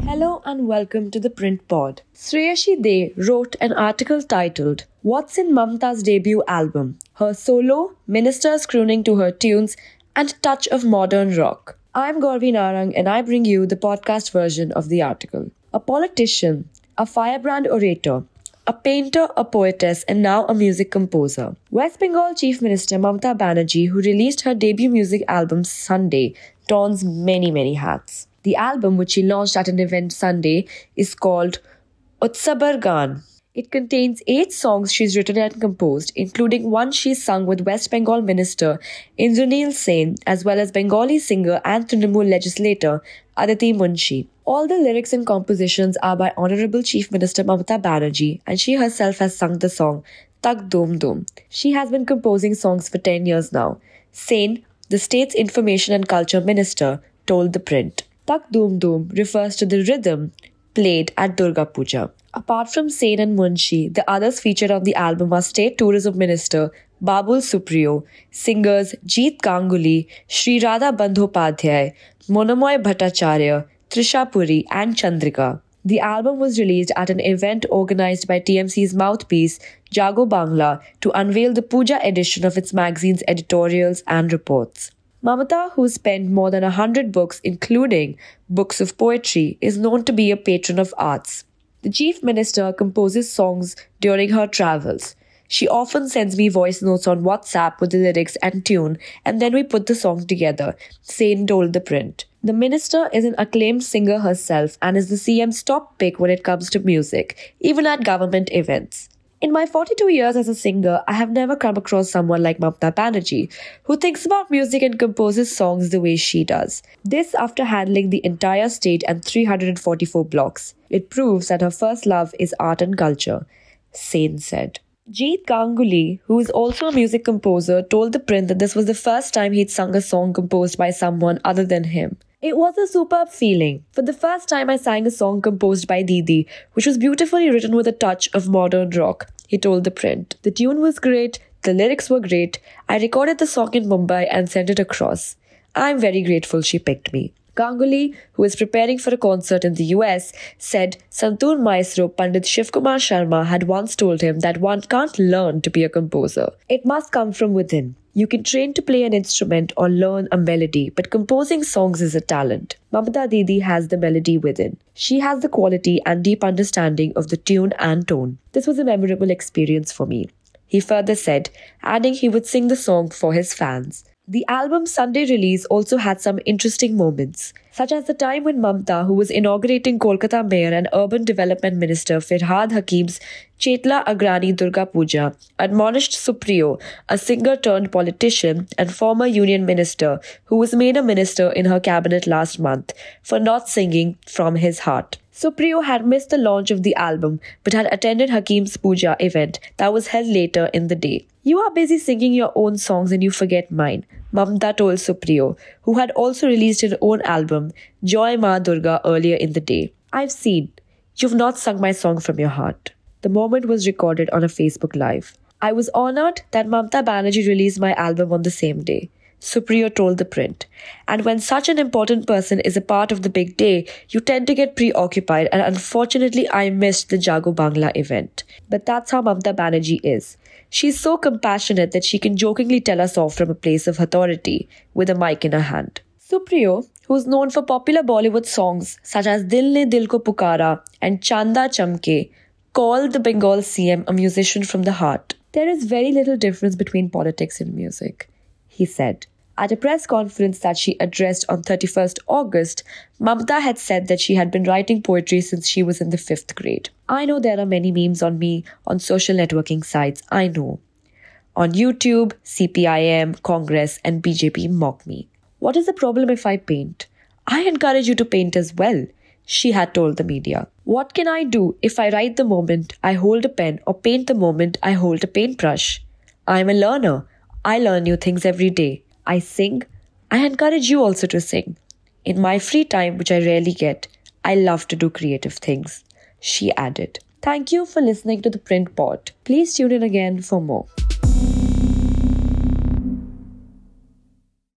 Hello and welcome to the Print Pod. Shreyashi De wrote an article titled What's in Mamta's debut album? Her solo, ministers crooning to her tunes, and touch of modern rock. I'm Gauravi Narang and I bring you the podcast version of the article. A politician, a firebrand orator, a painter, a poetess, and now a music composer. West Bengal Chief Minister Mamata Banerjee, who released her debut music album Sunday, dons many hats. The album, which she launched at an event Sunday, is called Utsabar Gaan. It contains 8 songs she's written and composed, including one she sung with West Bengal Minister Indraneel Sen, as well as Bengali singer and Trinamool legislator Aditi Munshi. All the lyrics and compositions are by Honorable Chief Minister Mamata Banerjee, and she herself has sung the song Tak Dum Dum. She has been composing songs for 10 years now. Sen, the state's Information and Culture Minister, told the Print. Tak Dum Dum refers to the rhythm played at Durga Puja. Apart from Sen and Munshi, the others featured on the album are State Tourism Minister Babul Supriyo, singers Jeet Ganguly, Sri Radha Bandhopadhyay, Monomoy Bhattacharya, Trisha Puri, and Chandrika. The album was released at an event organized by TMC's mouthpiece, Jago Bangla, to unveil the Puja edition of its magazine's editorials and reports. Mamata, who's penned more than 100 books, including books of poetry, is known to be a patron of arts. The Chief Minister composes songs during her travels. She often sends me voice notes on WhatsApp with the lyrics and tune, and then we put the song together, Sen told the Print. The minister is an acclaimed singer herself and is the CM's top pick when it comes to music, even at government events. In my 42 years as a singer, I have never come across someone like Mamata Banerjee, who thinks about music and composes songs the way she does. This after handling the entire state and 344 blocks. It proves that her first love is art and culture, Sen said. Jeet Ganguly, who is also a music composer, told the Print that this was the first time he'd sung a song composed by someone other than him. It was a superb feeling. For the first time I sang a song composed by Didi, which was beautifully written with a touch of modern rock, he told the Print. The tune was great, the lyrics were great. I recorded the song in Mumbai and sent it across. I'm very grateful she picked me. Ganguly, who is preparing for a concert in the US, said Santoor maestro Pandit Shivkumar Sharma had once told him that one can't learn to be a composer. It must come from within. You can train to play an instrument or learn a melody, but composing songs is a talent. Mamata Didi has the melody within. She has the quality and deep understanding of the tune and tone. This was a memorable experience for me, he further said, adding he would sing the song for his fans. The album's Sunday release also had some interesting moments, such as the time when Mamta, who was inaugurating Kolkata Mayor and Urban Development Minister Firhad Hakim's Chetla Agrani Durga Puja, admonished Supriyo, a singer-turned-politician and former union minister who was made a minister in her cabinet last month, for not singing from his heart. Supriyo had missed the launch of the album but had attended Hakim's Puja event that was held later in the day. You are busy singing your own songs and you forget mine, Mamta told Supriyo, who had also released her own album, Joy Ma Durga, earlier in the day. I've seen. You've not sung my song from your heart. The moment was recorded on a Facebook Live. I was honored that Mamata Banerjee released my album on the same day, Supriyo told the Print. And when such an important person is a part of the big day, you tend to get preoccupied, and unfortunately I missed the Jago Bangla event. But that's how Mamata Banerjee is. She's so compassionate that she can jokingly tell us off from a place of authority with a mic in her hand. Supriyo, who's known for popular Bollywood songs such as Dil Ne Dil Ko Pukara and Chanda Chamke, called the Bengal CM a musician from the heart. There is very little difference between politics and music, he said. At a press conference that she addressed on 31st August, Mamata had said that she had been writing poetry since she was in the 5th grade. I know there are many memes on me on social networking sites, I know. On YouTube, CPIM, Congress and BJP mock me. What is the problem if I paint? I encourage you to paint as well, she had told the media. What can I do if I write the moment I hold a pen or paint the moment I hold a paintbrush? I am a learner. I learn new things every day. I sing. I encourage you also to sing. In my free time, which I rarely get, I love to do creative things, she added. Thank you for listening to the Print Pod. Please tune in again for more.